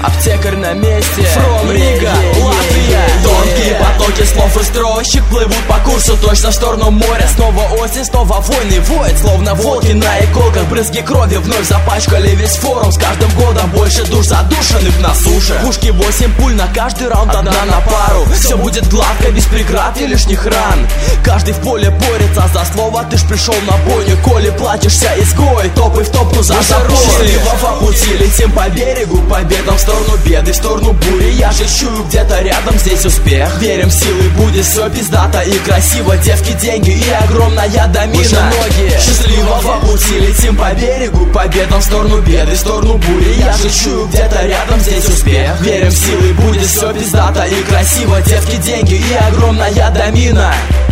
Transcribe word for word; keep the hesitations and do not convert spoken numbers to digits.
Аптекарь на месте. Фром Рига, Латвия. Тонкие потоки слов и строчек плывут по курсу точно в сторону моря. Снова осень, снова войны воет, словно волки на иголках. Брызги крови вновь запачкали весь форум. С каждым годом больше душ задушенных на суше. Пушки восемь пуль на каждый раунд, одна на пару. Все будет гладко, без преград и лишних ран. Каждый в поле борется за слово, ты ж пришел на бойню. Коли плачешься изгой, топай в топку за запой. Счастливого пути летим по берегу, победам в сторону беды, в сторону бури. Я же чую где-то рядом здесь успех. Верим в силы, будет все пиздато и красиво. Девки, деньги и огромная домина. Счастливого пути летим по берегу, победам в сторону беды, в сторону бури. Я же чую где-то рядом здесь успех. Верим в силы, будет все пиздато и красиво. Девки, деньги и огромная домина.